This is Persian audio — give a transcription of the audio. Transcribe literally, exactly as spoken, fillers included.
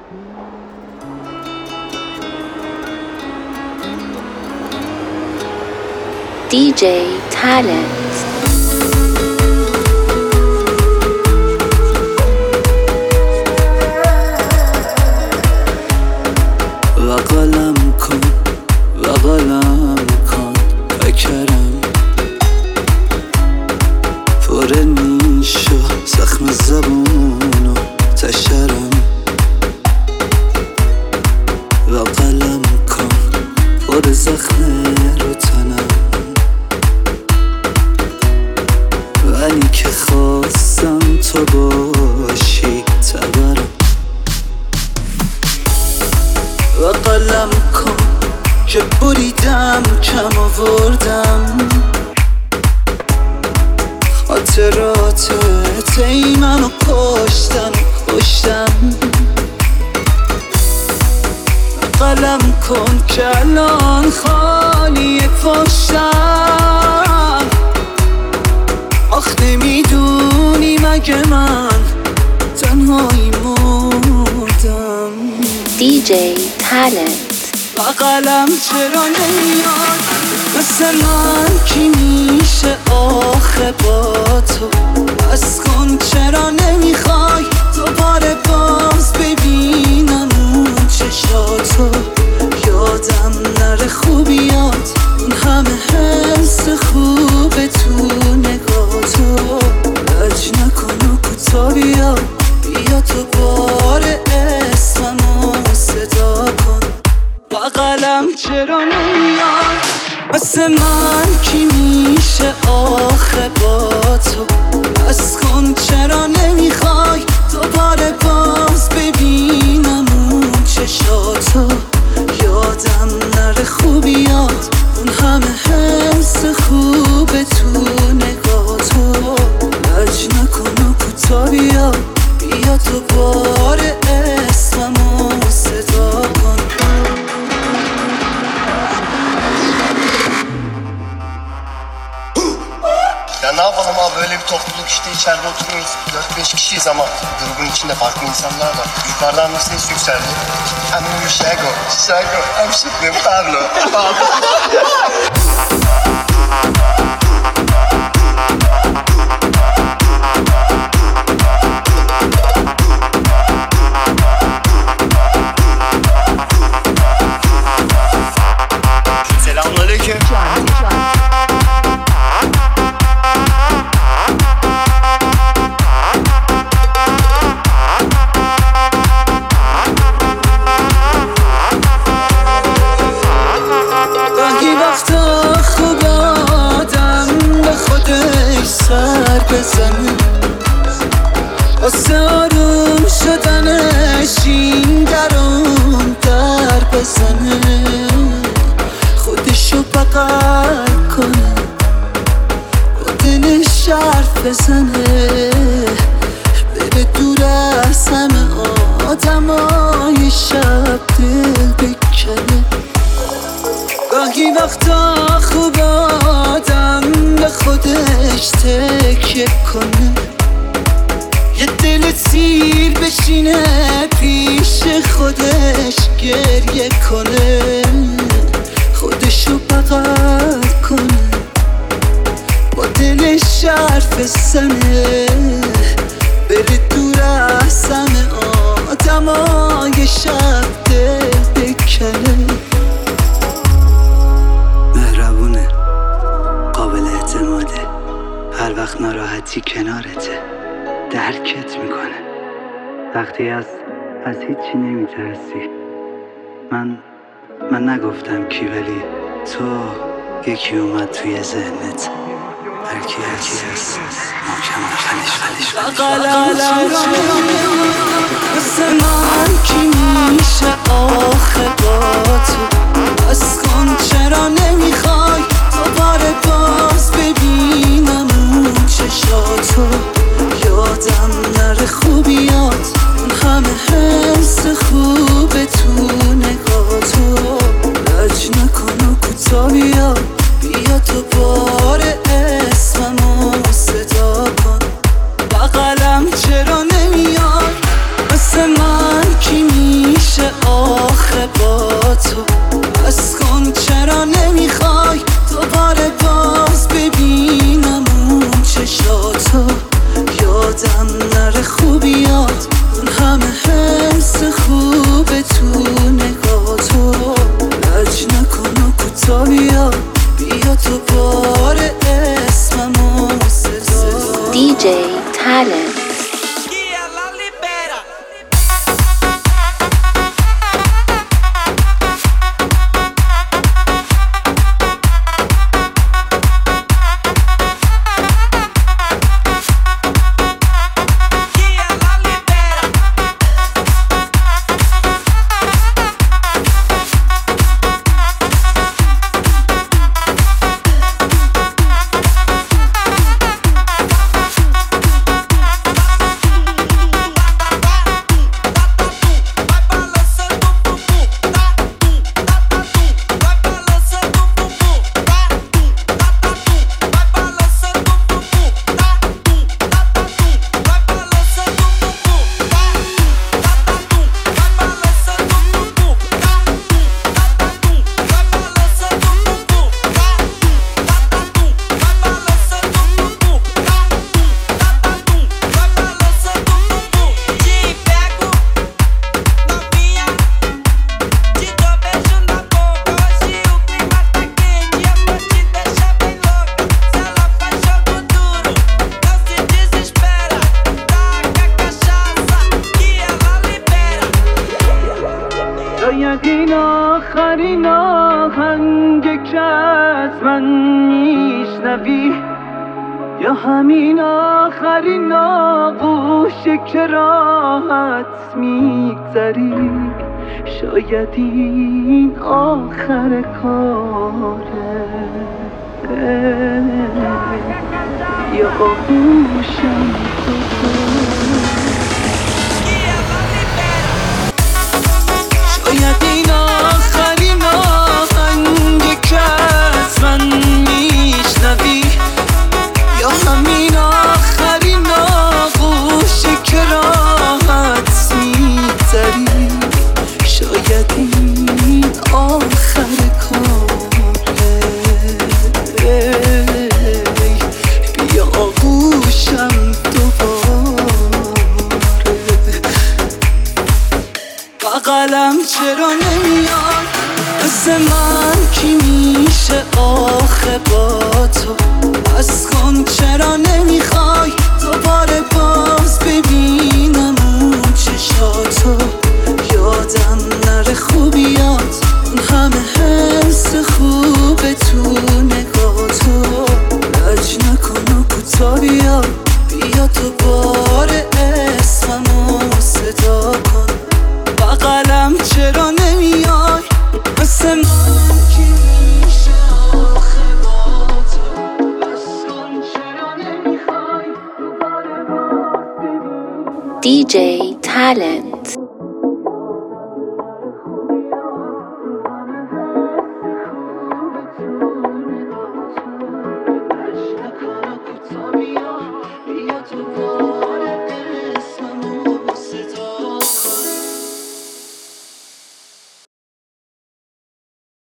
دی جی Talent. بغلم کن بغلم کن فکرم پر نیشو زخم زبونو تشرم بغلم کن پر زخم رو تنم ولی که خواستم تو باشی تبرم بغلم کن که بریدم کم آوردم خاطرات تی منو کشتن کشتم بغلم کن که الان خالی پشتم آخ نمیدونی مگه من تنهایی مردم دی جی Talent. بغلم چرا نمیاد مثل من کی میشه آخه با تو بس کن چرا نمیخوای دوباره باز ببینم اون چشاتو یادم نره خوبیات اون همه حس خوبه تو نگاتو لج نکن و کوتا بیا بیا تو بار اسممو صدا کن بغلم چرا نمیاد مثل من کی میشه آخه با تو بس کن چرا نمیخوای دوباره باز ببینم اون چشاتو یادم نره خوبیات اون همه حس خوبه تو نگاتو لج نکن و کوتا بیا بیا تو بار اسممو صدا کن Ya ne yapalım abi, böyle bir topluluk işte, içeride oturuyoruz. dört beş kişiyiz ama grubun içinde farklı insanlar var. Yukarıdan bir ses yükseldi. I'm in Chicago, Chicago, I'm shooting Pablo. Pablo. Selamünaleyküm. گاهی وقتا خوب آدم به خودش سر بزنه واسه آروم شدنش این در اون در بزنه خودشو بغل کنه با دلش حرف بزنه بره دور از همه آدمای شب دل بکنه گاهی وقتا خوب آدم به خودش تکیه کنه یه دل سیر بشینه پیش خودش گریه کنه خودشو بغل کنه با دلش حرف بزنه بره دور از همه آدمای شب دل بکنه مهربونه قابل اعتماده هر وقت ناراحتی کنارته درکت میکنه وقتی از از هیچی نمیترسی من من نگفتم کی ولی تو یکی اومد توی ذهنت هرکی هرکی هست محکم خلیش خلیش بغلم مثل من کی میشه آخه با تو بس کن چرا نمیخوای دوباره باز ببینم اون چشاتو یادم نره خوبیات اون همه حس خوبه تو نگاتو لج نکن و کوتا بیا بیا تو بار اسممو صدا کن بغلم چرا نمیاد مثل من شاید این آخرین آهنگ که از من میشنوی، یا همین آخرین آغوشی که راحت میگذری. شاید این آخر کاره، یا آغوشم تو شاید این آخرین آهنگی که از من میشنوی، یا همین آخرین آغوشی که راحت میگذری. شاید این آخر کاره، بیا آغوشم دوباره. بغلم چرا نمیاد مثل من کی میشه آخه با تو؟ از خون چرا نمیخوای دوباره باز ببینم اون چشاتو؟ یادم نره خوبیات اون همه حس خوب تو نگاتو. لج نکن و کوتا بیا، بیا دوباره اسممو صدا کن. بغلم چرا نمیای مثل من کی میشه آخه با تو؟ از خون چرا نمیخوای دوباره باز ببینم. دی جی Talent.